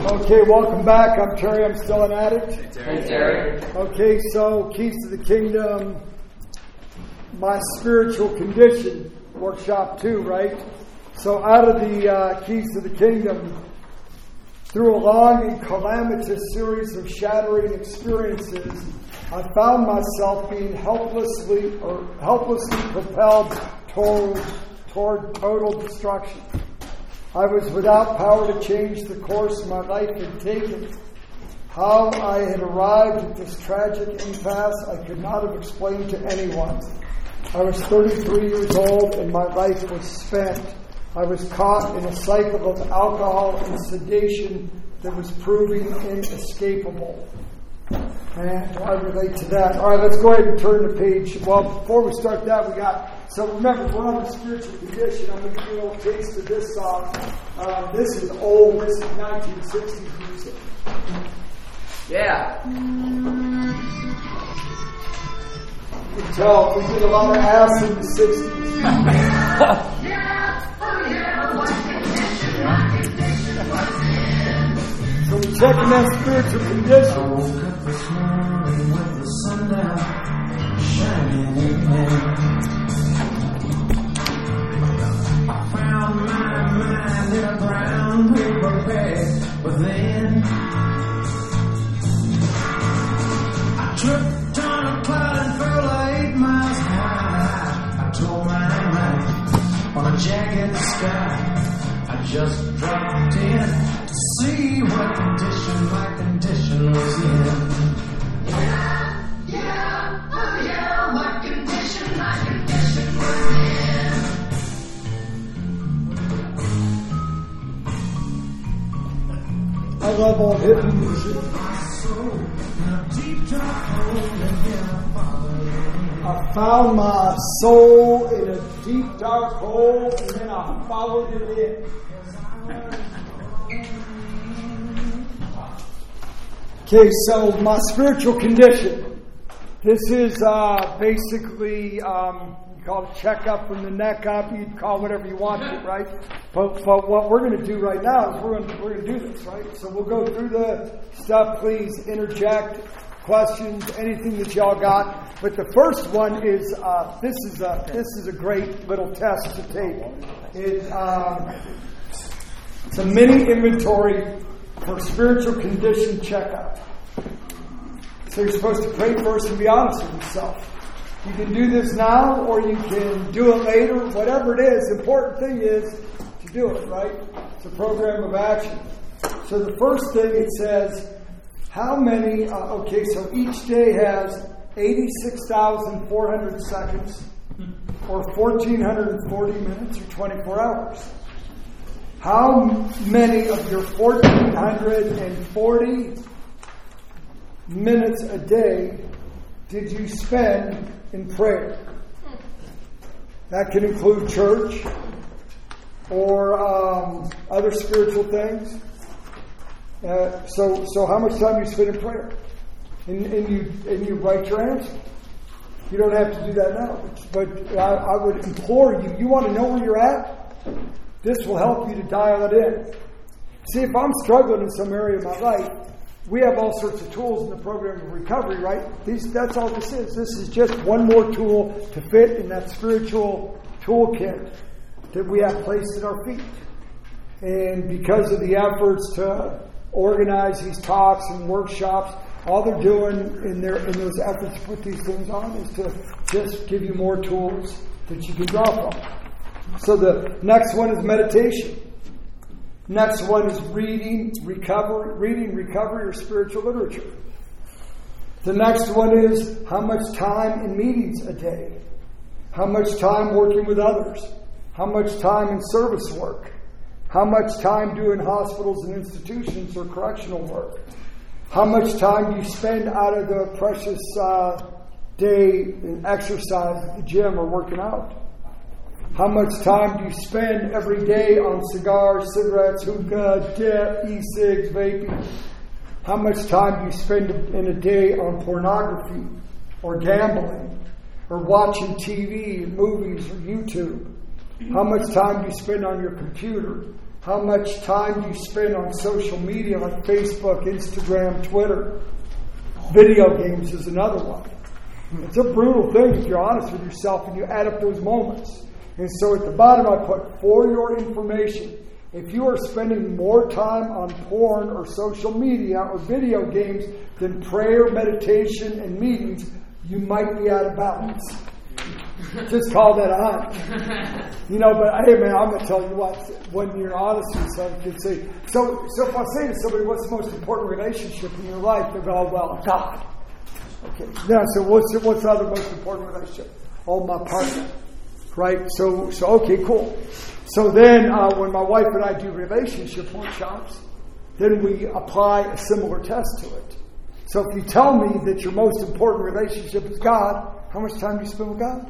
Okay, welcome back. I'm Terry. I'm still an addict. Hey, Terry. Okay, so Keys to the Kingdom, my spiritual condition, workshop 2, right? So out of the Keys to the Kingdom, through a long and calamitous series of shattering experiences, I found myself being helplessly propelled toward total destruction. I was without power to change the course my life had taken. How I had arrived at this tragic impasse I could not have explained to anyone. I was 33 years old and my life was spent. I was caught in a cycle of alcohol and sedation that was proving inescapable. And I relate to that. All right, let's go ahead and turn the page. Well, before we start that, so remember, we're on the spiritual condition. I'm going to give you a little taste of this song. This is old. This is 1960s music. Yeah. You can tell we did a lot of ass in the 60s. So we're checking that spiritual condition. I woke up this morning with the sun down, shining in there. I found my mind in a brown paper bag, but then I tripped on a cloud and fell 8 miles high. I told my mind on a jagged sky. I just dropped in to see what condition my condition was in. My condition was in. I love all hippie music. I found my soul in a deep dark hole and then I followed it in. Okay, so my spiritual condition. This is basically, you call it checkup from the neck up. You can call it whatever you want to, right? But what we're going to do right now is we're going to do this, right? So we'll go through the stuff. Please interject, questions, anything that y'all got. But the first one is this is a great little test to take. It's a mini inventory for spiritual condition checkup. So you're supposed to pray first and be honest with yourself. You can do this now or you can do it later, whatever it is. The important thing is to do it, right? It's a program of action. So the first thing it says, how many, so each day has 86,400 seconds or 1,440 minutes or 24 hours. How many of your 1,440 minutes a day did you spend in prayer? That can include church or other spiritual things. So how much time do you spend in prayer? And you write your answer. You don't have to do that now. But I would implore you, you want to know where you're at? This will help you to dial it in. See, if I'm struggling in some area of my life, we have all sorts of tools in the program of recovery, right? That's all this is. This is just one more tool to fit in that spiritual toolkit that we have placed at our feet. And because of the efforts to organize these talks and workshops, all they're doing in those efforts to put these things on is to just give you more tools that you can draw from. So the next one is meditation. Next one is reading recovery, or spiritual literature. The next one is how much time in meetings a day. How much time working with others. How much time in service work. How much time doing hospitals and institutions or correctional work. How much time do you spend out of the precious day in exercise at the gym or working out? How much time do you spend every day on cigars, cigarettes, hookah, dip, e-cigs, vaping? How much time do you spend in a day on pornography or gambling or watching TV, movies, or YouTube? How much time do you spend on your computer? How much time do you spend on social media like Facebook, Instagram, Twitter? Video games is another one. It's a brutal thing if you're honest with yourself and you add up those moments. And so at the bottom I put, for your information, if you are spending more time on porn or social media or video games than prayer, meditation, and meetings, you might be out of balance. Just call that on. But hey man, I'm going to tell you what, when you're honest with yourself, you can say, so if I say to somebody, what's the most important relationship in your life? They'll go, well, God. Okay. Now, so what's the other most important relationship? Oh, my partner. Right? So okay, cool. So then when my wife and I do relationship workshops, then we apply a similar test to it. So if you tell me that your most important relationship is God, how much time do you spend with God?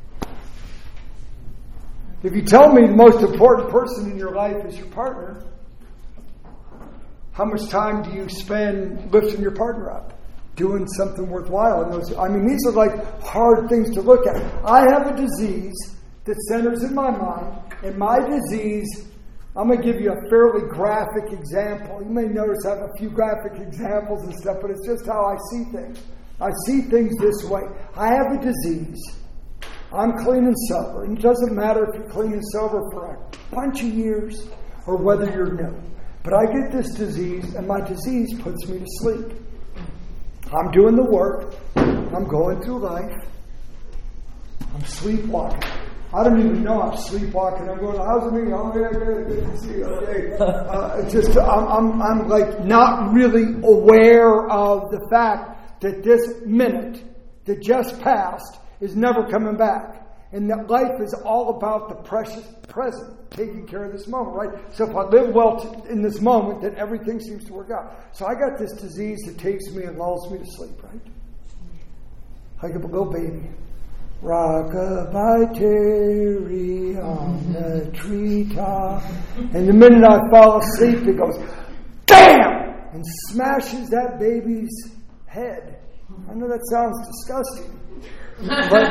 If you tell me the most important person in your life is your partner, how much time do you spend lifting your partner up? Doing something worthwhile. And these are like hard things to look at. I have a disease that centers in my mind, and my disease, I'm going to give you a fairly graphic example. You may notice I have a few graphic examples and stuff, but it's just how I see things. I see things this way. I have a disease. I'm clean and sober. And it doesn't matter if you're clean and sober for a bunch of years or whether you're new. But I get this disease, and my disease puts me to sleep. I'm doing the work. I'm going through life. I'm sleepwalking. I don't even know I'm sleepwalking. I'm going, how's it mean? Oh, yeah, good to see you. Okay. I'm like not really aware of the fact that this minute that just passed is never coming back. And that life is all about the precious present, taking care of this moment, right? So if I live well in this moment, then everything seems to work out. So I got this disease that takes me and lulls me to sleep, right? Like a little baby. Rock-a-bye Terry on the treetop. And the minute I fall asleep, it goes, damn! And smashes that baby's head. I know that sounds disgusting. But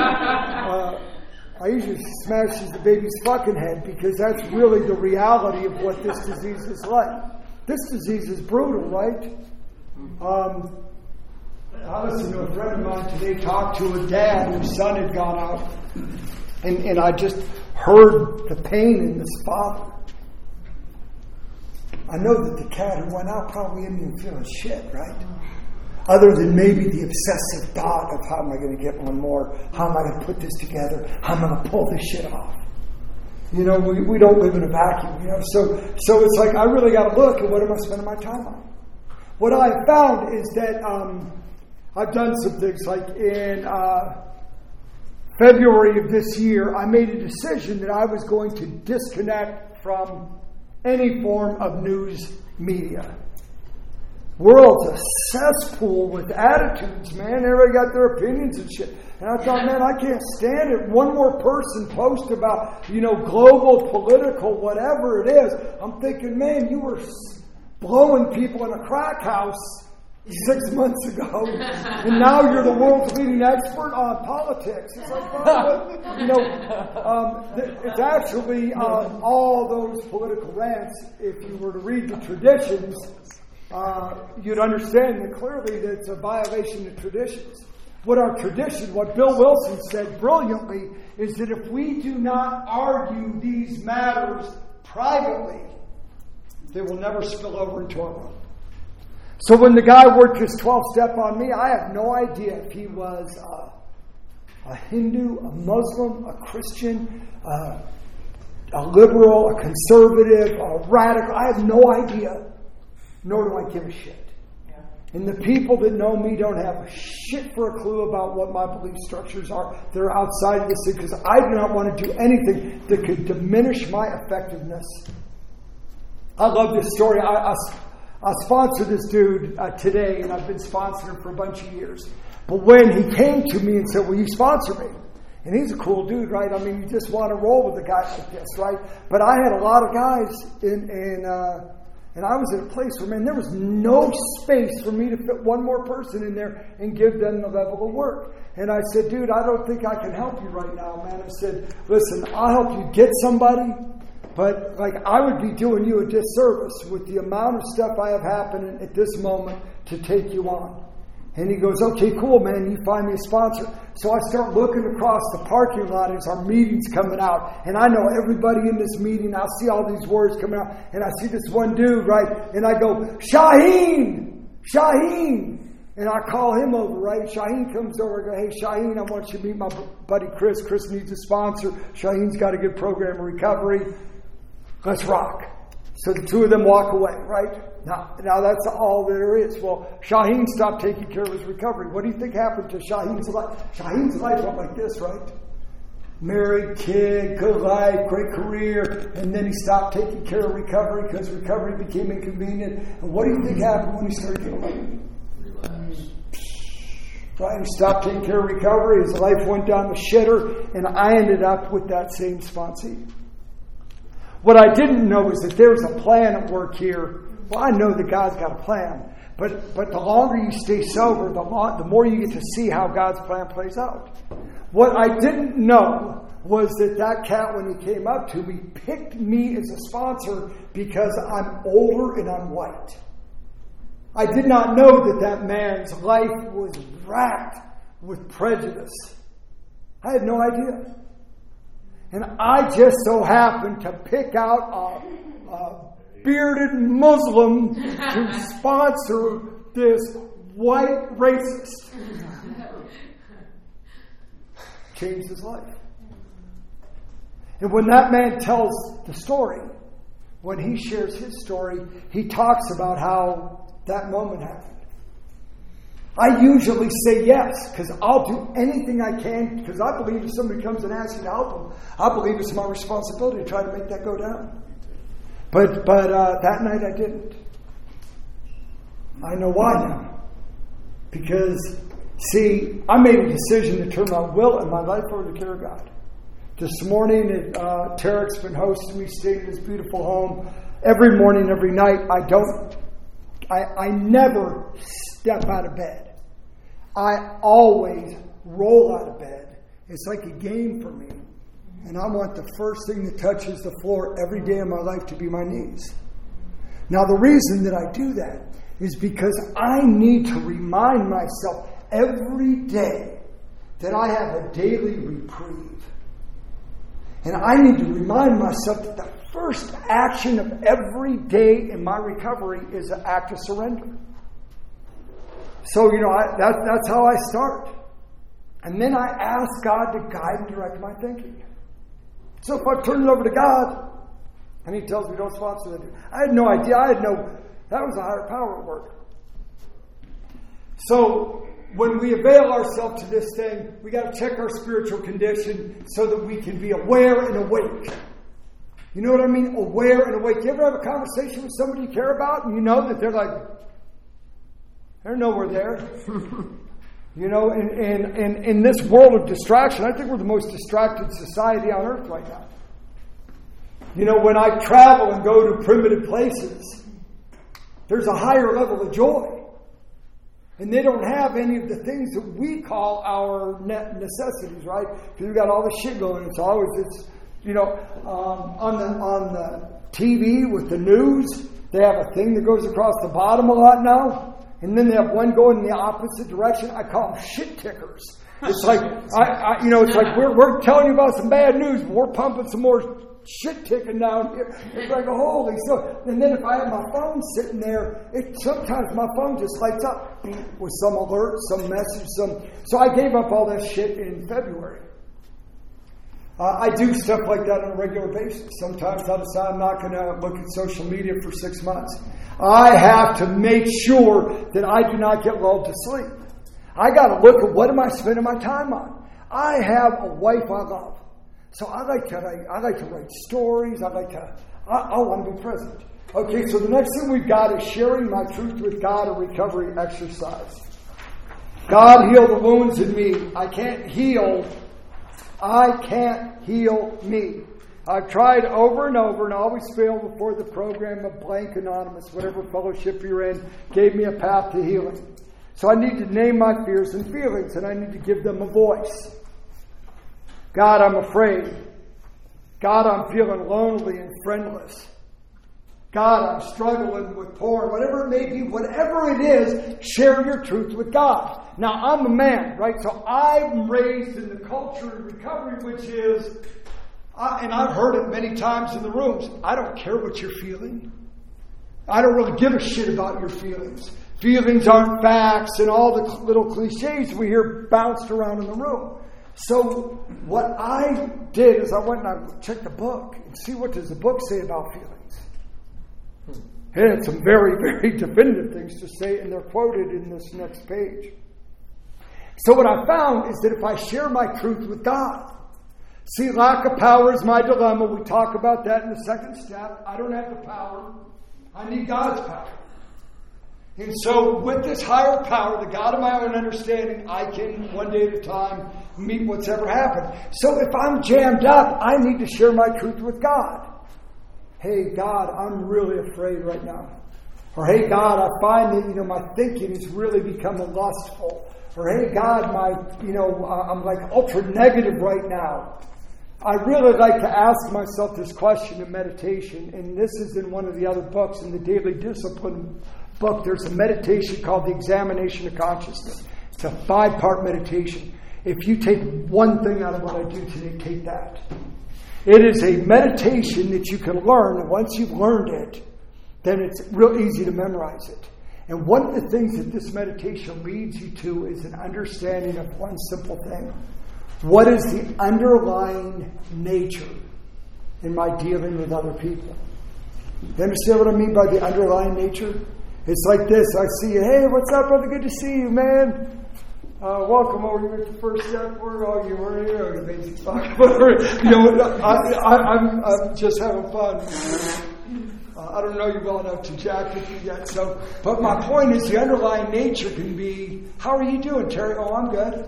I usually smashes the baby's fucking head because that's really the reality of what this disease is like. This disease is brutal, right? I listened to a friend of mine today talk to a dad whose son had gone out, and I just heard the pain in this father. I know that the cat who went out probably isn't even feeling shit, right? Other than maybe the obsessive thought of how am I going to get one more? How am I going to put this together? How am I going to pull this shit off? We don't live in a vacuum, So it's like I really got to look at what am I spending my time on. What I have found is that I've done some things like in February of this year, I made a decision that I was going to disconnect from any form of news media. World's a cesspool with attitudes, man. Everybody got their opinions and shit. And I thought, man, I can't stand it. One more person post about, global, political, whatever it is. I'm thinking, man, you were blowing people in a crack house 6 months ago, and now you're the world's leading expert on politics. It's like, it's actually all those political rants. If you were to read the traditions, you'd understand that clearly that it's a violation of traditions. What Bill Wilson said brilliantly, is that if we do not argue these matters privately, they will never spill over into our world. So when the guy worked his 12-step on me, I have no idea if he was a Hindu, a Muslim, a Christian, a liberal, a conservative, a radical. I have no idea, nor do I give a shit. Yeah. And the people that know me don't have a shit for a clue about what my belief structures are. They're outside of this thing because I do not want to do anything that could diminish my effectiveness. I love this story. I sponsored this dude today, and I've been sponsoring him for a bunch of years. But when he came to me and said, will you sponsor me? And he's a cool dude, right? I mean, you just want to roll with a guy like this, right? But I had a lot of guys And I was at a place where, man, there was no space for me to fit one more person in there and give them the level of work. And I said, dude, I don't think I can help you right now, man. I said, listen, I'll help you get somebody, but like I would be doing you a disservice with the amount of stuff I have happening at this moment to take you on. And he goes, okay, cool, man. You find me a sponsor. So I start looking across the parking lot as our meeting's coming out. And I know everybody in this meeting. I see all these words coming out. And I see this one dude, right? And I go, Shaheen! Shaheen! And I call him over, right? Shaheen comes over. I go, hey, Shaheen, I want you to meet my buddy Chris. Chris needs a sponsor. Shaheen's got a good program of recovery. Let's rock. So the two of them walk away, right? Now that's all there is. Well, Shaheen stopped taking care of his recovery. What do you think happened to Shaheen's life? Shaheen's life went like this, right? Married, kid, good life, great career, and then he stopped taking care of recovery because recovery became inconvenient. And what do you think happened when he started getting away? Right? He stopped taking care of recovery. His life went down the shitter, and I ended up with that same sponsee. What I didn't know is that there's a plan at work here. Well, I know that God's got a plan. But the longer you stay sober, the more you get to see how God's plan plays out. What I didn't know was that cat, when he came up to me, picked me as a sponsor because I'm older and I'm white. I did not know that man's life was racked with prejudice. I had no idea. And I just so happened to pick out a bearded Muslim to sponsor this white racist. Changed his life. And when that man tells the story, when he shares his story, he talks about how that moment happened. I usually say yes, because I'll do anything I can, because I believe if somebody comes and asks you to help them, I believe it's my responsibility to try to make that go down. But that night I didn't. I know why now. Because, see, I made a decision to turn my will and my life over to care of God. This morning, Tarek's been hosting me, staying in his beautiful home. Every morning, every night, I never step out of bed. I always roll out of bed. It's like a game for me. And I want the first thing that touches the floor every day of my life to be my knees. Now, the reason that I do that is because I need to remind myself every day that I have a daily reprieve. And I need to remind myself that the first action of every day in my recovery is an act of surrender. So, that's how I start. And then I ask God to guide and direct my thinking. So if I turn it over to God, and He tells me don't sponsor that, I had no idea. That was a higher power at work. So when we avail ourselves to this thing, we got to check our spiritual condition so that we can be aware and awake. You know what I mean? Aware and awake. You ever have a conversation with somebody you care about and you know that they're nowhere there? And in this world of distraction, I think we're the most distracted society on earth right now. When I travel and go to primitive places, there's a higher level of joy. And they don't have any of the things that we call our necessities, right? Because we've got all this shit going. It's always on the TV with the news, they have a thing that goes across the bottom a lot now. And then they have one going in the opposite direction. I call them shit tickers. It's like, it's like we're telling you about some bad news, but we're pumping some more shit ticking down here. It's like, holy so. And then if I have my phone sitting there, sometimes my phone just lights up with some alert, some message, So I gave up all that shit in February. I do stuff like that on a regular basis. Sometimes I decide I'm not going to look at social media for 6 months. I have to make sure that I do not get lulled to sleep. I got to look at what am I spending my time on. I have a wife I love. So I like to write stories. I want to be present. Okay, so the next thing we've got is sharing my truth with God, a recovery exercise. God heal the wounds in me. I can't heal me. I've tried over and over and always failed before the program of Blank Anonymous, whatever fellowship you're in, gave me a path to healing. So I need to name my fears and feelings, and I need to give them a voice. God, I'm afraid. God, I'm feeling lonely and friendless. God, I'm struggling with porn. Whatever it may be, whatever it is, share your truth with God. Now, I'm a man, right? So I'm raised in the culture of recovery, which is, and I've heard it many times in the rooms, I don't care what you're feeling. I don't really give a shit about your feelings. Feelings aren't facts, and all the little cliches we hear bounced around in the room. So what I did is I went and I checked the book and see what does the book say about feelings. It had some very, very definitive things to say, and they're quoted in this next page. So what I found is that if I share my truth with God, see, lack of power is my dilemma. We talk about that in the second step. I don't have the power. I need God's power. And so with this higher power, the God of my own understanding, I can, one day at a time, meet what's ever happened. So if I'm jammed up, I need to share my truth with God. Hey, God, I'm really afraid right now. Or, hey, God, I find that, my thinking is really becoming lustful. Or, hey, God, I'm like ultra negative right now. I really like to ask myself this question in meditation, and this is in one of the other books, in the Daily Discipline book. There's a meditation called The Examination of Consciousness. It's a 5-part meditation. If you take one thing out of what I do today, take that. It is a meditation that you can learn, and once you've learned it, then it's real easy to memorize it. And one of the things that this meditation leads you to is an understanding of one simple thing. What is the underlying nature in my dealing with other people? You understand what I mean by the underlying nature? It's like this. I see you. Hey, what's up, brother? Good to see you, man. Welcome over here to First Step. Where are you? Where are you? Oh, basic talk. I'm just having fun. I don't know you well enough to jack with you yet. But my point is, the underlying nature can be, how are you doing, Terry? Oh, I'm good.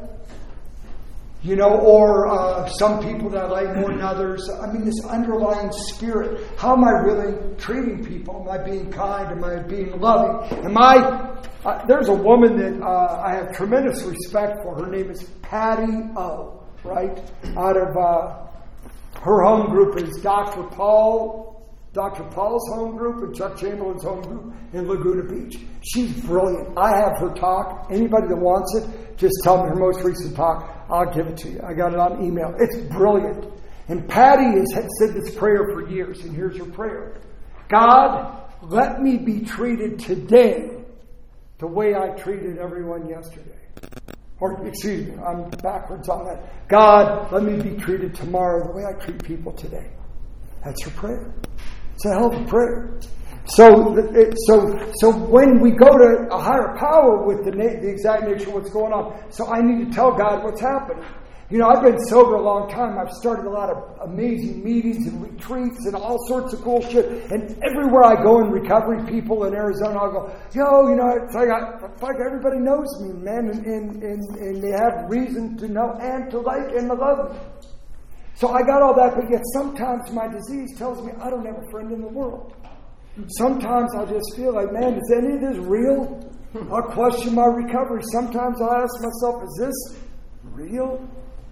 Or some people that I like more than others. I mean, this underlying spirit. How am I really treating people? Am I being kind? Am I being loving? There's a woman that I have tremendous respect for. Her name is Patty O, right? Out of her home group is Dr. Paul's home group and Chuck Chamberlain's home group in Laguna Beach. She's brilliant. I have her talk. Anybody that wants it, just tell me her most recent talk. I'll give it to you. I got it on email. It's brilliant. And Patty has said this prayer for years, and here's her prayer. God, let me be treated today the way I treated everyone yesterday. Or, excuse me, I'm backwards on that. God, let me be treated tomorrow the way I treat people today. That's her prayer. It's a hell of a prayer. So when we go to a higher power with the exact nature of what's going on, so I need to tell God what's happening. I've been sober a long time. I've started a lot of amazing meetings and retreats and all sorts of cool shit. And everywhere I go in recovery, people in Arizona, I'll go, it's like everybody knows me, man, and they have reason to know and to like and to love me. So I got all that, but yet sometimes my disease tells me I don't have a friend in the world. Sometimes I just feel like, man, is any of this real? I'll question my recovery. Sometimes I ask myself, is this real?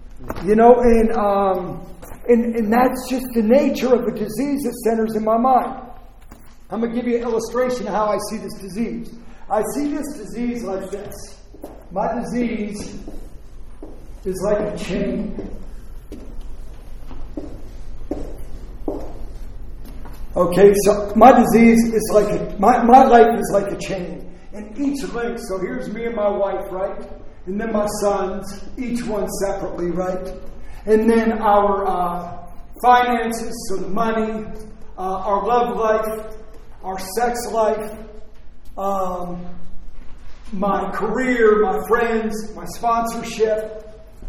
And that's just the nature of a disease that centers in my mind. I'm going to give you an illustration of how I see this disease. I see this disease like this. My disease is like a chain. Okay, so my disease is like my life is like a chain. And each link, so here's me and my wife, right? And then my sons, each one separately, right? And then our finances, so the money, our love life, our sex life, my career, my friends, my sponsorship.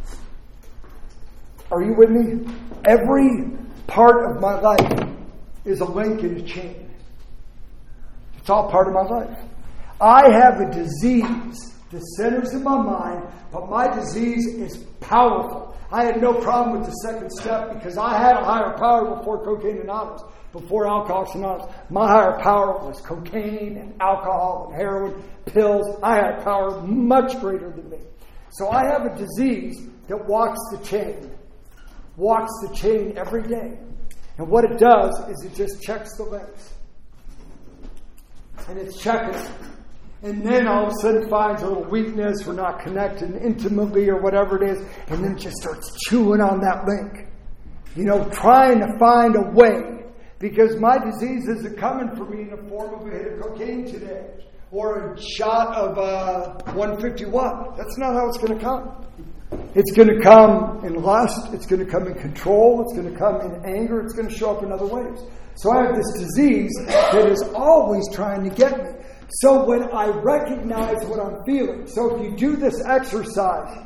Are you with me? Every part of my life is a link in a chain. It's all part of my life. I have a disease that centers in my mind, but my disease is powerful. I had no problem with the second step because I had a higher power before Cocaine Anonymous, before Alcoholics Anonymous. My higher power was cocaine and alcohol and heroin, pills. I had a power much greater than me. So I have a disease that walks the chain every day. And what it does is it just checks the links. And it's checking it. And then all of a sudden finds a little weakness, we're not connected intimately or whatever it is, and then it just starts chewing on that link. Trying to find a way. Because my disease isn't coming for me in the form of a hit of cocaine today. Or a shot of 151. That's not how it's going to come. It's going to come in lust. It's going to come in control. It's going to come in anger. It's going to show up in other ways. So I have this disease that is always trying to get me. So when I recognize what I'm feeling, so if you do this exercise,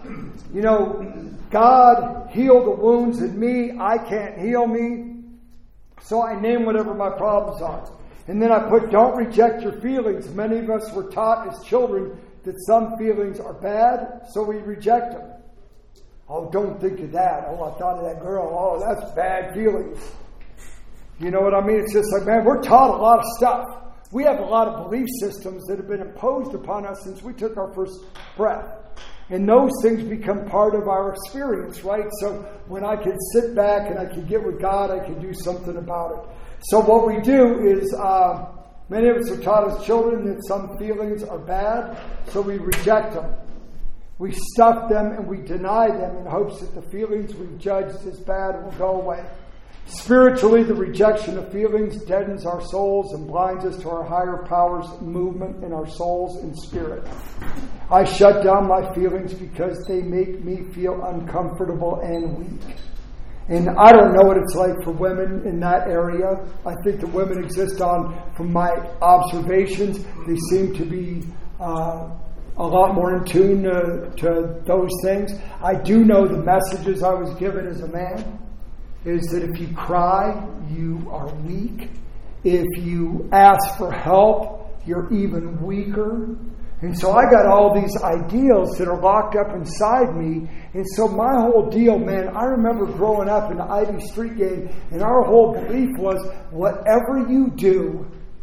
God healed the wounds in me. I can't heal me. So I name whatever my problems are. And then I put, don't reject your feelings. Many of us were taught as children that some feelings are bad, so we reject them. Oh, don't think of that. Oh, I thought of that girl. Oh, that's bad feelings. You know what I mean? It's just like, man, we're taught a lot of stuff. We have a lot of belief systems that have been imposed upon us since we took our first breath. And those things become part of our experience, right? So when I can sit back and I can get with God, I can do something about it. So what we do is, many of us are taught as children that some feelings are bad, so we reject them. We stuff them and we deny them in hopes that the feelings we've judged as bad will go away. Spiritually, the rejection of feelings deadens our souls and blinds us to our higher powers movement in our souls and spirit. I shut down my feelings because they make me feel uncomfortable and weak. And I don't know what it's like for women in that area. I think the women exist from my observations, they seem to be a lot more in tune to those things. I do know the messages I was given as a man is that if you cry, you are weak. If you ask for help, you're even weaker. And so I got all these ideals that are locked up inside me. And so my whole deal, man, I remember growing up in the Ivy Street gang, and our whole belief was, whatever you do,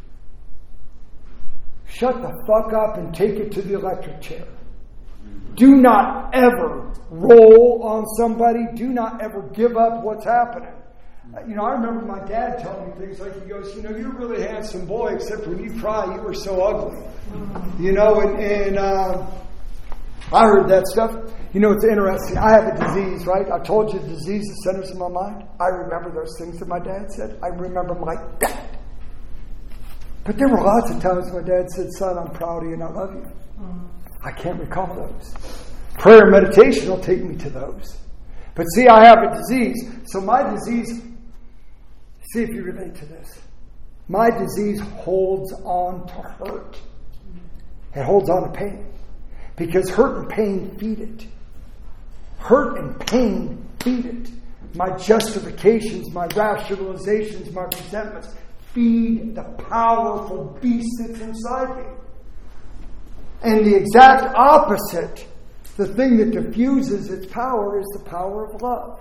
shut the fuck up and take it to the electric chair. Do not ever roll on somebody. Do not ever give up what's happening. I remember my dad telling me things like, he goes, you're a really handsome boy, except when you cry, you were so ugly. And I heard that stuff. It's interesting. I have a disease, right? I told you the disease that centers in my mind. I remember those things that my dad said. I remember them like that. But there were lots of times my dad said, son, I'm proud of you and I love you. I can't recall those. Prayer and meditation will take me to those. But see, I have a disease. So my disease, see if you relate to this. My disease holds on to hurt. It holds on to pain. Because hurt and pain feed it. Hurt and pain feed it. My justifications, my rationalizations, my resentments feed the powerful beast that's inside me. And the exact opposite, the thing that diffuses its power, is the power of love.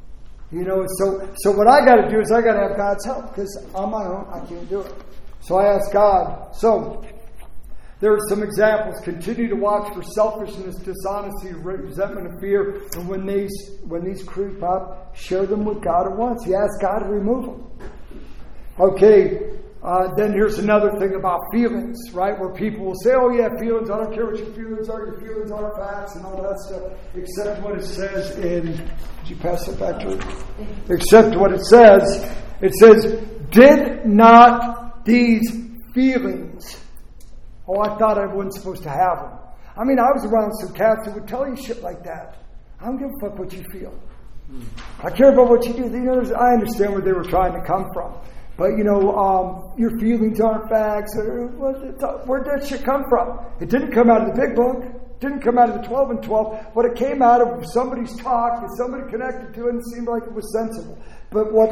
So what I got to do is I got to have God's help, because on my own I can't do it. So I ask God. So there are some examples. Continue to watch for selfishness, dishonesty, resentment, and fear. And when these creep up, share them with God at once. You ask God to remove them. Okay. Then here's another thing about feelings, right? Where people will say, oh yeah, feelings, I don't care what your feelings are facts and all that stuff, except what it says in, did you pass it back to her? Except what it says. It says, did not these feelings, oh, I thought I wasn't supposed to have them. I mean, I was around some cats who would tell you shit like that. I don't give a fuck what you feel. I care about what you do. I understand where they were trying to come from. But, your feelings aren't facts. Where'd that shit come from? It didn't come out of the big book. It didn't come out of the 12 and 12. But it came out of somebody's talk that somebody connected to it and seemed like it was sensible. But what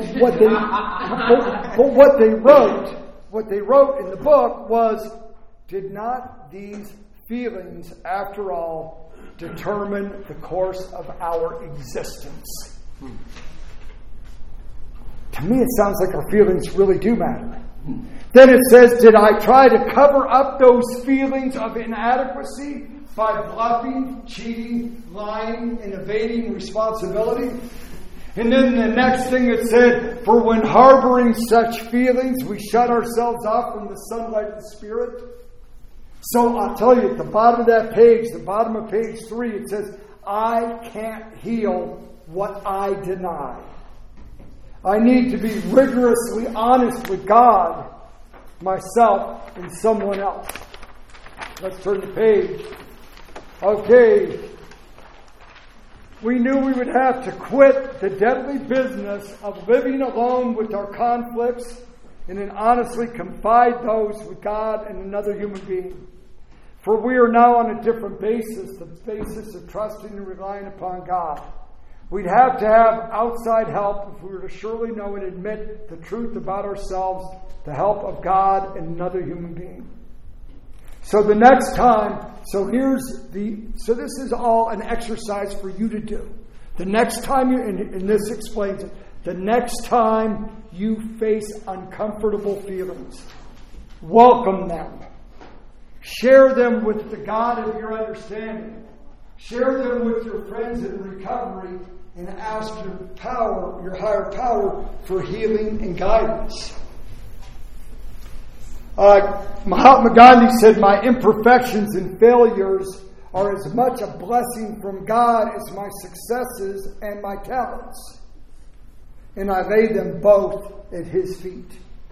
they wrote in the book was, did not these feelings, after all, determine the course of our existence. To me, it sounds like our feelings really do matter. Then it says, did I try to cover up those feelings of inadequacy by bluffing, cheating, lying, and evading responsibility? And then the next thing it said, for when harboring such feelings, we shut ourselves off from the sunlight of the Spirit. So I'll tell you, at the bottom of that page, the bottom of page 3, it says, I can't heal what I deny. I need to be rigorously honest with God, myself, and someone else. Let's turn the page. Okay. We knew we would have to quit the deadly business of living alone with our conflicts and then honestly confide those with God and another human being. For we are now on a different basis, the basis of trusting and relying upon God. We'd have to have outside help if we were to surely know and admit the truth about ourselves, the help of God and another human being. So the next time, so this is all an exercise for you to do. The next time and this explains it, the next time you face uncomfortable feelings, welcome them. Share them with the God of your understanding. Share them with your friends in recovery and ask your higher power for healing and guidance. Mahatma Gandhi said, my imperfections and failures are as much a blessing from God as my successes and my talents. And I lay them both at His feet.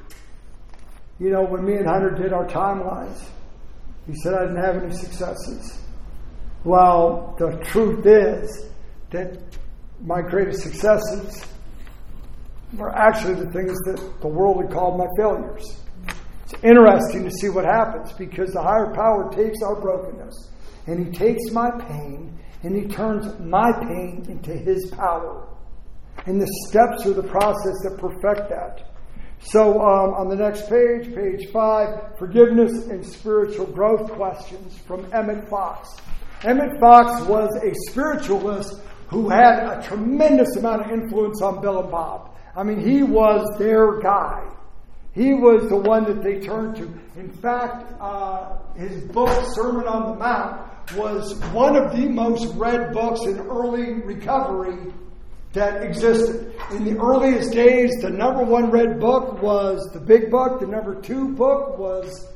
You know, when me and Hunter did our timelines, he said I didn't have any successes. Well, the truth is that my greatest successes were actually the things that the world would call my failures. It's interesting to see what happens because the higher power takes our brokenness and He takes my pain and He turns my pain into His power. And the steps are the process that perfect that. So on the next page, page 5, forgiveness and spiritual growth questions from Emmett Fox. Emmett Fox was a spiritualist who had a tremendous amount of influence on Bill and Bob. I mean, he was their guy. He was the one that they turned to. In fact, his book, Sermon on the Mount, was one of the most read books in early recovery that existed. In the earliest days, the number 1 read book was the Big Book. The number 2 book was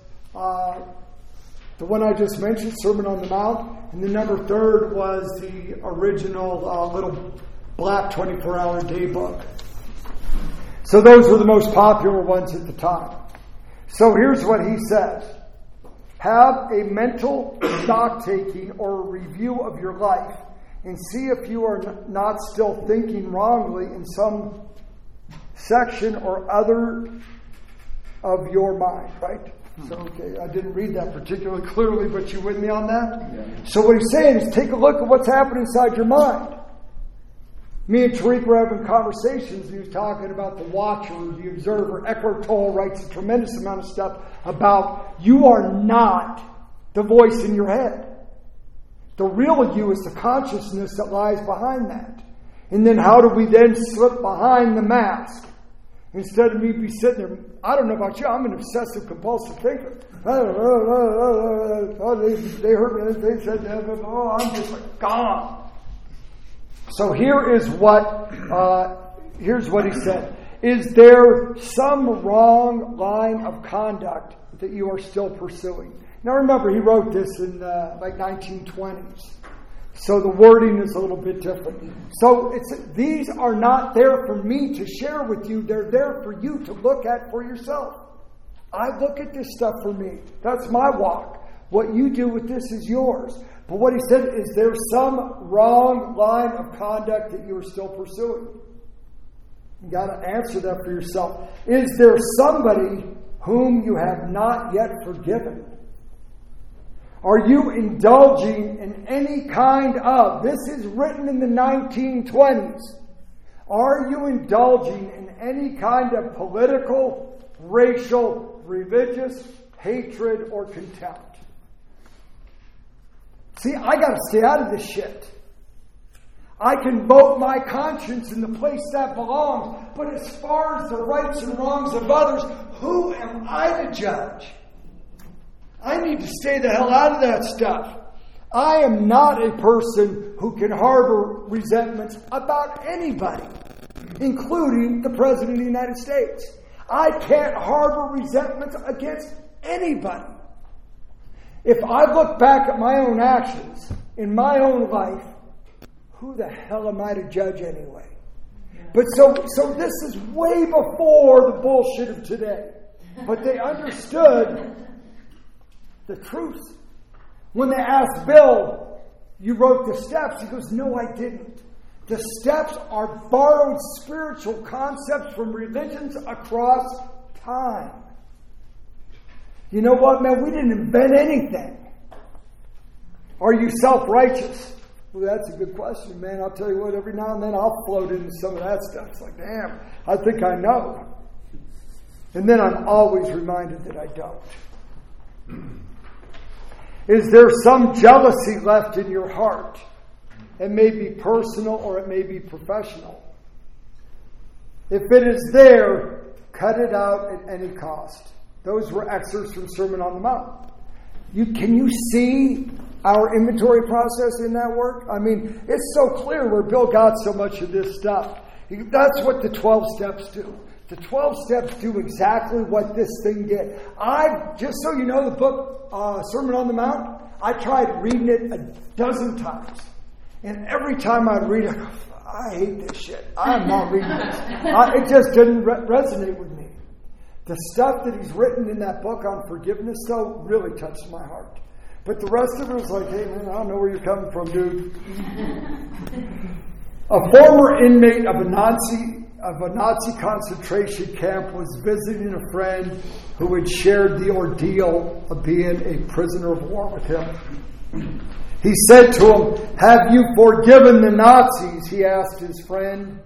the one I just mentioned, Sermon on the Mount. And the number 3 was the original little black 24-hour day book. So those were the most popular ones at the time. So here's what he says. Have a mental stock-taking or a review of your life and see if you are not still thinking wrongly in some section or other of your mind, right? So, okay, I didn't read that particularly clearly, but you with me on that? Yeah. So what he's saying is take a look at what's happening inside your mind. Me and Tariq were having conversations, and he was talking about the watcher, the observer. Eckhart Tolle writes a tremendous amount of stuff about you are not the voice in your head. The real you is the consciousness that lies behind that. And then how do we then slip behind the mask? Instead of me be sitting there, I don't know about you, I'm an obsessive compulsive thinker. They hurt me, they said that, I'm just like gone. So here's what he said. Is there some wrong line of conduct that you are still pursuing? Now remember, he wrote this in like 1920s. So the wording is a little bit different. So these are not there for me to share with you. They're there for you to look at for yourself. I look at this stuff for me. That's my walk. What you do with this is yours. But what he said is there some wrong line of conduct that you are still pursuing? You got to answer that for yourself. Is there somebody whom you have not yet forgiven? Are you indulging in any kind of, this is written in the 1920s, are you indulging in any kind of political, racial, religious hatred or contempt? See, I got to stay out of this shit. I can vote my conscience in the place that belongs, but as far as the rights and wrongs of others, who am I to judge? I need to stay the hell out of that stuff. I am not a person who can harbor resentments about anybody, including the President of the United States. I can't harbor resentments against anybody. If I look back at my own actions in my own life, who the hell am I to judge anyway? But so this is way before the bullshit of today. But they understood the truth. When they asked Bill, you wrote the steps, he goes, no, I didn't. The steps are borrowed spiritual concepts from religions across time. You know what, man? We didn't invent anything. Are you self-righteous? Well, that's a good question, man. I'll tell you what, every now and then I'll float into some of that stuff. It's like, damn, I think I know. And then I'm always reminded that I don't. Is there some jealousy left in your heart? It may be personal or it may be professional. If it is there, cut it out at any cost. Those were excerpts from Sermon on the Mount. Can you see our inventory process in that work? I mean, it's so clear where Bill got so much of this stuff. That's what the 12 steps do. The 12 steps do exactly what this thing did. Just so you know, the book Sermon on the Mount, I tried reading it a dozen times. And every time I'd read it, I go, I hate this shit. I'm not reading this. It just didn't resonate with me. The stuff that he's written in that book on forgiveness, though, really touched my heart. But the rest of it was like, hey, man, I don't know where you're coming from, dude. A former inmate of a Nazi concentration camp was visiting a friend who had shared the ordeal of being a prisoner of war with him. He said to him, have you forgiven the Nazis? He asked his friend.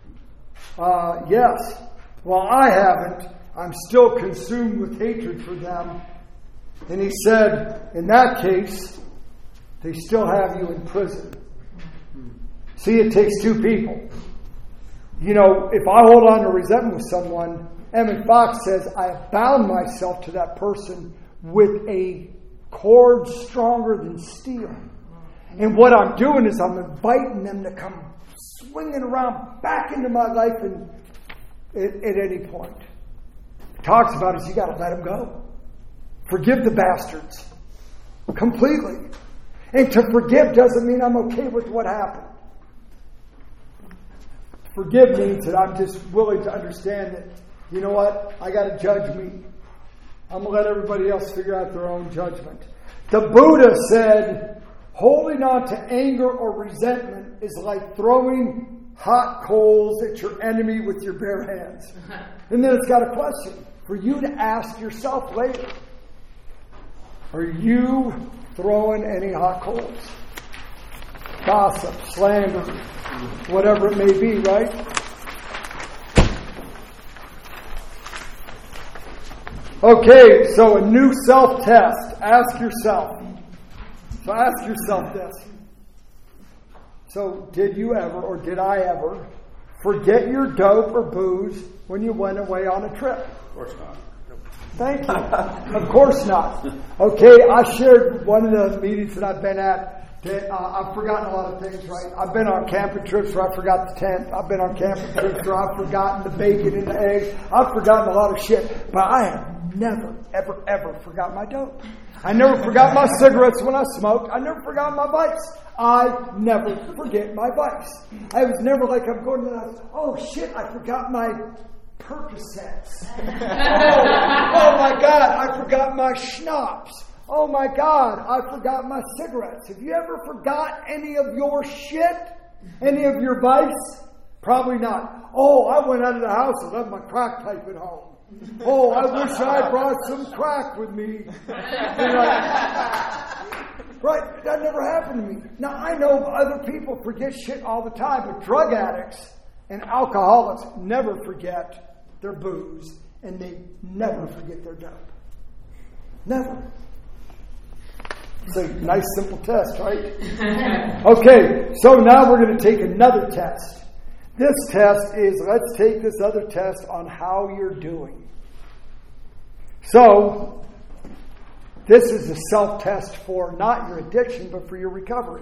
Yes. Well, I haven't. I'm still consumed with hatred for them. And he said, in that case, they still have you in prison. See, it takes two people. You know, if I hold on to resentment with someone, Emmett Fox says, I have bound myself to that person with a cord stronger than steel. And what I'm doing is I'm inviting them to come swinging around back into my life at any point. It talks about is you got to let them go. Forgive the bastards completely. And to forgive doesn't mean I'm okay with what happened. Forgive means that I'm just willing to understand that, you know what, I got to judge me. I'm going to let everybody else figure out their own judgment. The Buddha said, holding on to anger or resentment is like throwing hot coals at your enemy with your bare hands. And then it's got a question for you to ask yourself later. Are you throwing any hot coals? Gossip, slander, whatever it may be, right? Okay, so a new self-test. Ask yourself. So ask yourself this. So did you ever, or did I ever, forget your dope or booze when you went away on a trip? Of course not. Thank you. Of course not. Okay, I shared one of the meetings that I've been at. I've forgotten a lot of things, right? I've been on camping trips where I forgot the tent. I've been on camping trips where I've forgotten the bacon and the eggs. I've forgotten a lot of shit. But I have never, ever, ever forgot my dope. I never forgot my cigarettes when I smoked. I never forgot my vice. I never forget my vice. I was never like, I'm going to the house, oh shit, I forgot my Percocets. Oh my God, I forgot my schnapps. Oh my God, I forgot my cigarettes. Have you ever forgot any of your shit? Any of your vice? Probably not. Oh, I went out of the house and left my crack pipe at home. Oh, I wish I brought some crack with me. Right, that never happened to me. Now, I know other people forget shit all the time, but drug addicts and alcoholics never forget their booze, and they never forget their dope. Never. It's a nice, simple test, right? Okay, so now we're going to take another test. This test is, let's take this other test on how you're doing. So, this is a self-test for not your addiction, but for your recovery.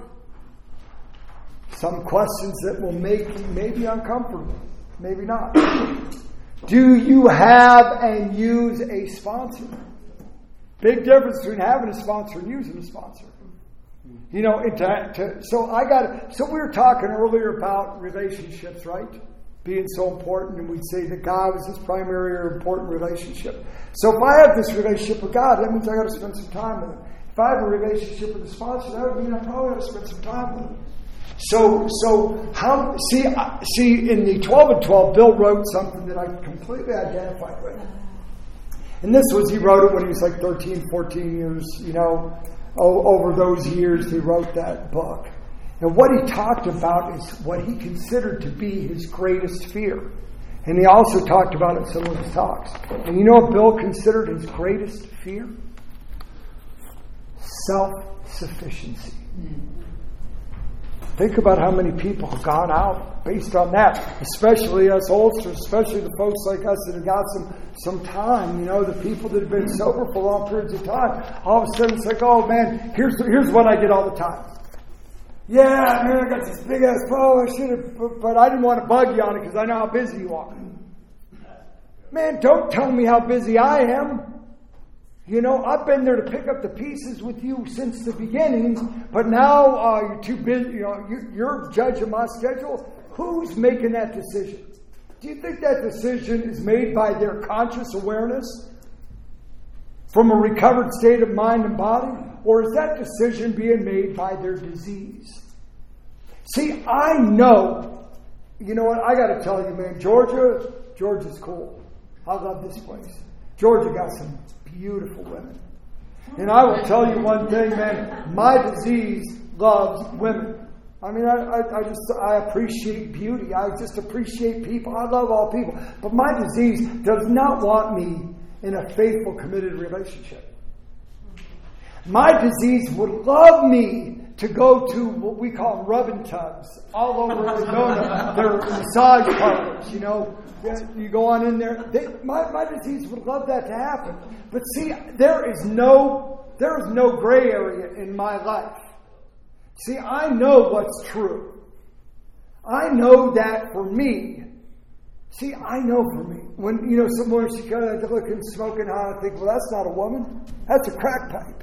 Some questions that will make you maybe uncomfortable, maybe not. Do you have and use a sponsor? Big difference between having a sponsor and using a sponsor. You know, so we were talking earlier about relationships, right? Being so important, and we'd say that God was his primary or important relationship. So if I have this relationship with God, that means I got to spend some time with him. If I have a relationship with a sponsor, that would mean I probably got to spend some time with him. So how? See, in the 12 and 12, Bill wrote something that I completely identified with. And he wrote it when he was like 13, 14 years, over those years he wrote that book. And what he talked about is what he considered to be his greatest fear. And he also talked about it in some of his talks. And you know what Bill considered his greatest fear? Self-sufficiency. Think about how many people have gone out based on that, especially us oldsters, especially the folks like us that have got some time, the people that have been sober for long periods of time. All of a sudden it's like, oh man, here's what I get all the time. Yeah, man, I got this big ass problem. I should have, but I didn't want to bug you on it because I know how busy you are. Man, don't tell me how busy I am. I've been there to pick up the pieces with you since the beginning, but now you're too busy. You're judging my schedule. Who's making that decision? Do you think that decision is made by their conscious awareness from a recovered state of mind and body? Or is that decision being made by their disease? See, I know, you know what, I got to tell you, man, Georgia's cool. I love this place. Georgia got some beautiful women. And I will tell you one thing, man, my disease loves women. I mean, I appreciate beauty. I just appreciate people. I love all people. But my disease does not want me in a faithful, committed relationship. My disease would love me to go to what we call rubbing tubs all over Arizona. They're massage parlors, You go on in there. My disease would love that to happen. But see, there is no gray area in my life. See, I know what's true. I know that for me. See, I know for me. When, someone, she kind of looking, smoking hot, I think, well, that's not a woman. That's a crack pipe.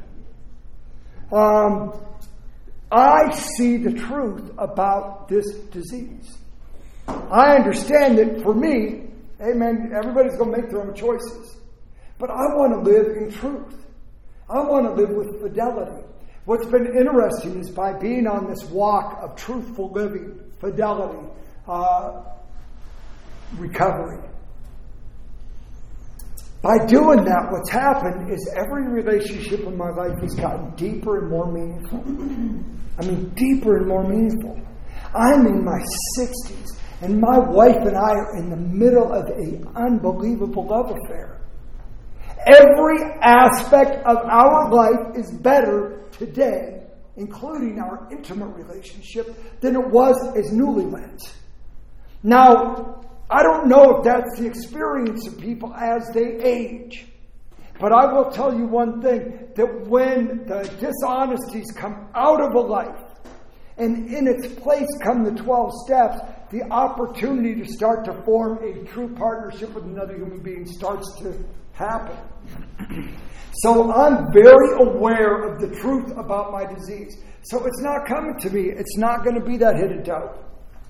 I see the truth about this disease. I understand that for me, amen, everybody's going to make their own choices. But I want to live in truth. I want to live with fidelity. What's been interesting is by being on this walk of truthful living, fidelity, recovery. By doing that, what's happened is every relationship in my life has gotten deeper and more meaningful. I mean, deeper and more meaningful. I'm in my 60s, and my wife and I are in the middle of an unbelievable love affair. Every aspect of our life is better today, including our intimate relationship, than it was as newlyweds. Now, I don't know if that's the experience of people as they age. But I will tell you one thing, that when the dishonesties come out of a life, and in its place come the 12 steps, the opportunity to start to form a true partnership with another human being starts to happen. So I'm very aware of the truth about my disease. So it's not coming to me. It's not going to be that hidden dope.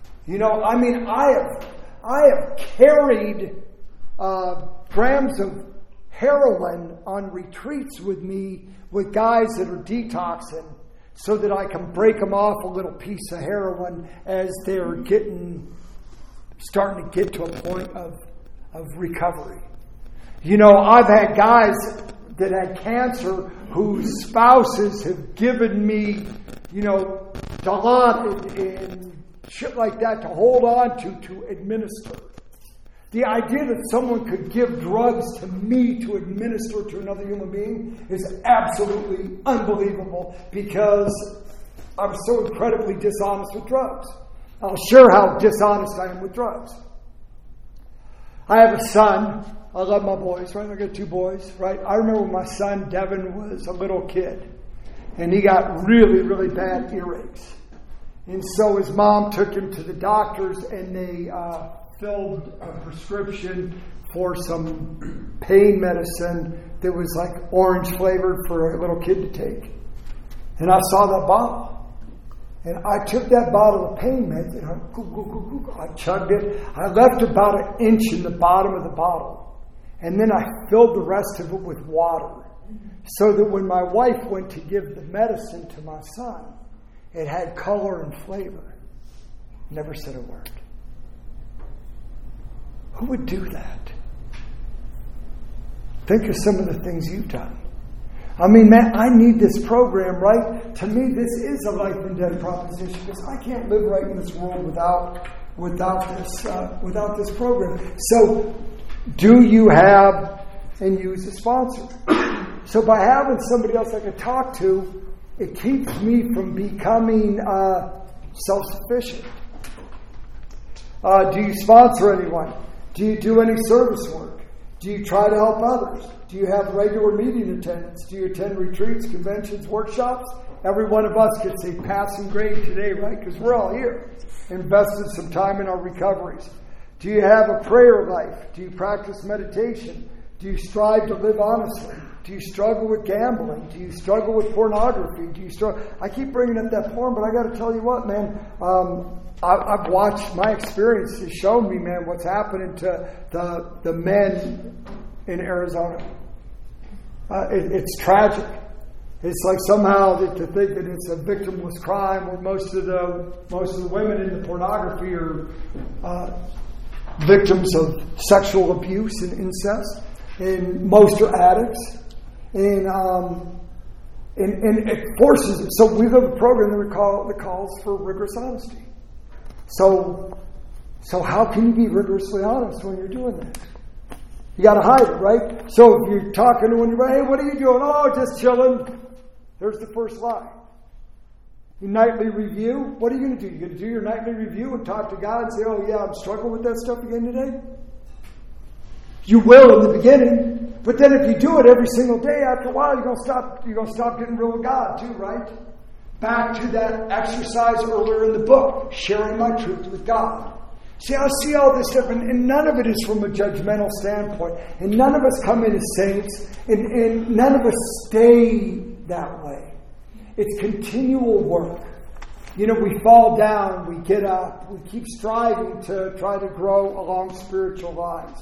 I have carried grams of heroin on retreats with me with guys that are detoxing so that I can break them off a little piece of heroin as they're starting to get to a point of recovery. I've had guys that had cancer whose spouses have given me, Dilantin and shit like that to hold on to administer. The idea that someone could give drugs to me to administer to another human being is absolutely unbelievable because I'm so incredibly dishonest with drugs. I'll share how dishonest I am with drugs. I have a son. I love my boys, right? I got 2 boys, right? I remember when my son, Devin, was a little kid. And he got really, really bad earaches. And so his mom took him to the doctors and they filled a prescription for some pain medicine that was like orange flavored for a little kid to take. And I saw that bottle. And I took that bottle of pain meds and I chugged it. I left about 1 inch in the bottom of the bottle. And then I filled the rest of it with water. So that when my wife went to give the medicine to my son, it had color and flavor. Never said a word. Who would do that? Think of some of the things you've done. I mean, man, I need this program, right? To me, this is a life and death proposition because I can't live right in this world without this program. So, do you have and use a sponsor? So, by having somebody else I can talk to, it keeps me from becoming self-sufficient. Do you sponsor anyone? Do you do any service work? Do you try to help others? Do you have regular meeting attendance? Do you attend retreats, conventions, workshops? Every one of us gets a passing grade today, right? Because we're all here. Invested some time in our recoveries. Do you have a prayer life? Do you practice meditation? Do you strive to live honestly? Do you struggle with gambling? Do you struggle with pornography? Do you struggle? I keep bringing up that porn, but I got to tell you what, man. I've watched, my experience has shown me, man, what's happening to the men in Arizona. It's tragic. It's like somehow to think that it's a victimless crime when most of the women in the pornography are victims of sexual abuse and incest, and most are addicts, and it forces it. So we have a program that calls for rigorous honesty. So how can you be rigorously honest when you're doing that? You got to hide it, right? So if you're talking to one, hey, what are you doing? Oh, just chilling. There's the first lie. Your nightly review. What are you going to do? You're going to do your nightly review and talk to God and say, oh yeah, I'm struggling with that stuff again today? You will in the beginning, but then if you do it every single day, after a while, you're going to stop getting real with God too, right? Back to that exercise earlier in the book, sharing my truth with God. See, I see all this stuff, and none of it is from a judgmental standpoint. And none of us come in as saints, and none of us stay that way. It's continual work. You know, we fall down, we get up, we keep striving to try to grow along spiritual lines.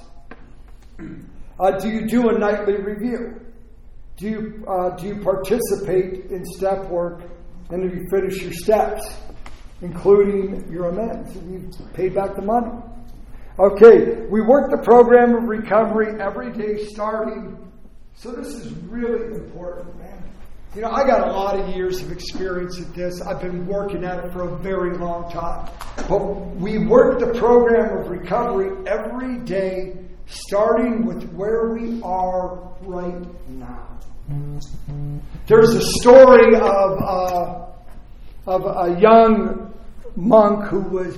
Do you do a nightly review? Do you participate in step work? And if you finish your steps, including your amends, and you've paid back the money. Okay, we work the program of recovery every day starting. So this is really important, man. You know, I got a lot of years of experience at this. I've been working at it for a very long time. But we work the program of recovery every day, starting with where we are right now. There's a story of a young monk who was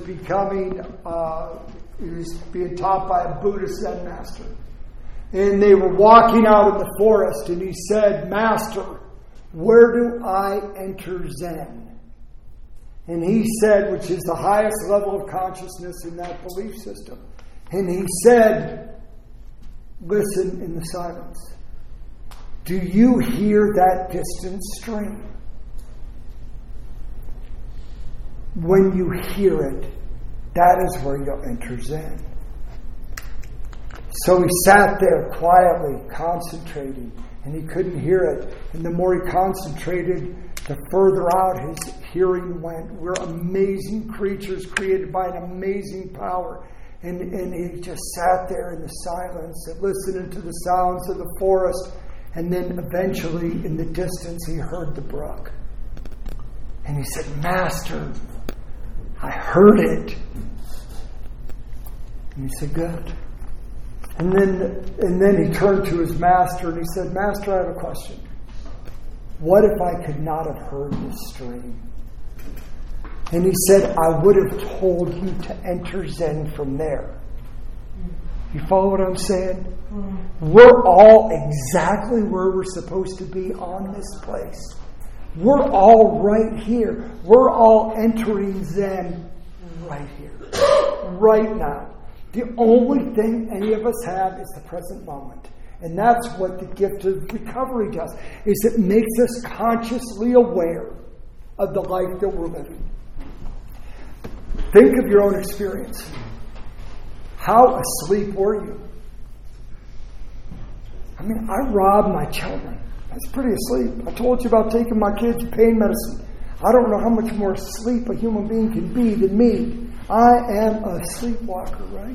he was being taught by a Buddhist Zen master. And they were walking out in the forest, and he said, "Master, where do I enter Zen?" And he said, which is the highest level of consciousness in that belief system. And he said, "Listen in the silence. Do you hear that distant stream? When you hear it, that is where you'll enter Zen." So he sat there quietly, concentrating, and he couldn't hear it. And the more he concentrated, the further out his hearing went. We're amazing creatures created by an amazing power. And he just sat there in the silence and listening to the sounds of the forest. And then eventually, in the distance, he heard the brook. And he said, "Master, I heard it." And he said, "Good. And then he turned to his master and he said, Master, I have a question. What if I could not have heard the stream? And he said, I would have told you to enter Zen from there. You follow what I'm saying? We're all exactly where we're supposed to be on this place. We're all right here. We're all entering Zen right here. Right now. The only thing any of us have is the present moment. And that's what the gift of recovery does, is it makes us consciously aware of the life that we're living. Think of your own experience. How asleep were you? I mean, I robbed my children. I was pretty asleep. I told you about taking my kids' pain medicine. I don't know how much more asleep a human being can be than me. I am a sleepwalker, right?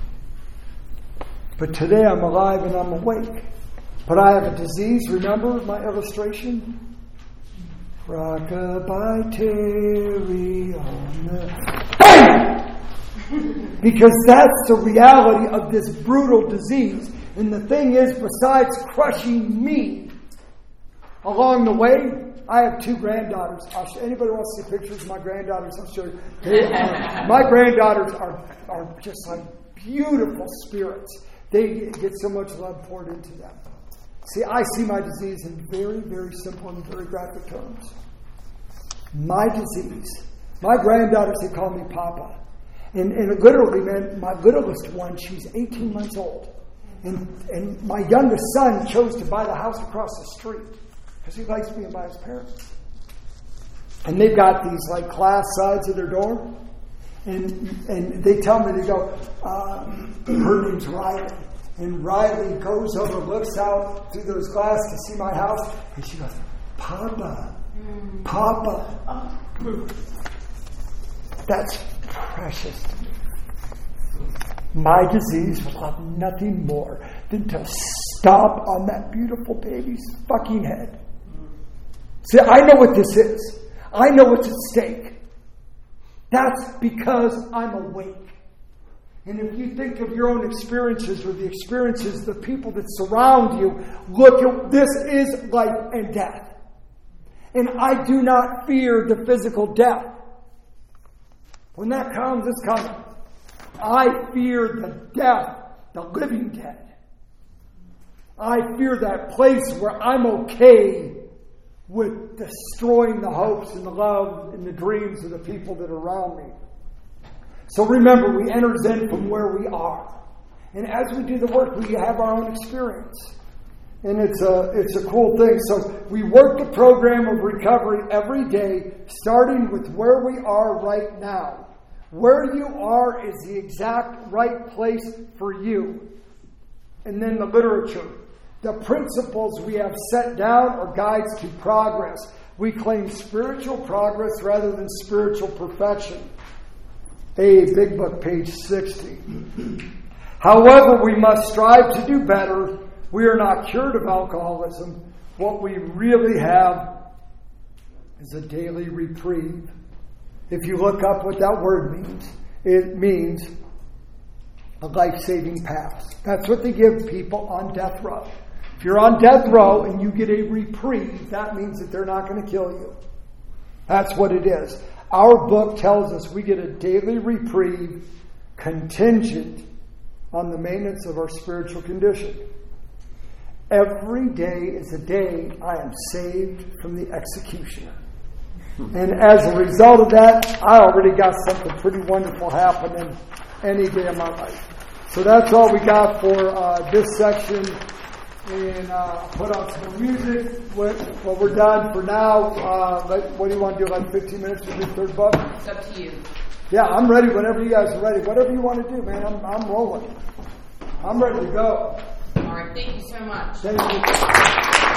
But today I'm alive and I'm awake. But I have a disease. Remember my illustration? Rockabye Terry on the... BAM! Because that's the reality of this brutal disease. And the thing is, besides crushing me along the way, I have 2 granddaughters. Anybody want to see pictures of my granddaughters? I'll show you. My granddaughters are just like beautiful spirits. They get so much love poured into them. See, I see my disease in very, very simple and very graphic terms. My disease. My granddaughters, they call me Papa. And it literally meant my littlest one, she's 18 months old. And my youngest son chose to buy the house across the street because he likes being by his parents. And they've got these like glass sides of their door. And they tell me, they go, her name's Riley. And Riley goes over, looks out through those glass to see my house. And she goes, Papa, Papa. That's precious to me. My disease would love nothing more than to stomp on that beautiful baby's fucking head. See, I know what this is. I know what's at stake. That's because I'm awake. And if you think of your own experiences or the experiences of the people that surround you, look, this is life and death. And I do not fear the physical death. When that comes, it's coming. I fear the death, the living dead. I fear that place where I'm okay with destroying the hopes and the love and the dreams of the people that are around me. So remember, we enter Zen from where we are. And as we do the work, we have our own experience. And it's a cool thing. So we work the program of recovery every day, starting with where we are right now. Where you are is the exact right place for you. And then the literature. The principles we have set down are guides to progress. We claim spiritual progress rather than spiritual perfection. Big Book, page 60. However, we must strive to do better. We are not cured of alcoholism. What we really have is a daily reprieve. If you look up what that word means, it means a life-saving pass. That's what they give people on death row. If you're on death row and you get a reprieve, that means that they're not going to kill you. That's what it is. Our book tells us we get a daily reprieve contingent on the maintenance of our spiritual condition. Every day is a day I am saved from the executioner. And as a result of that, I already got something pretty wonderful happening any day of my life. So that's all we got for this section. And put on some more music. Well, we're done for now. What do you want to do? Like 15 minutes for the third book? It's up to you. Yeah, I'm ready whenever you guys are ready. Whatever you want to do, man. I'm rolling. I'm ready to go. All right. Thank you so much. Thank you.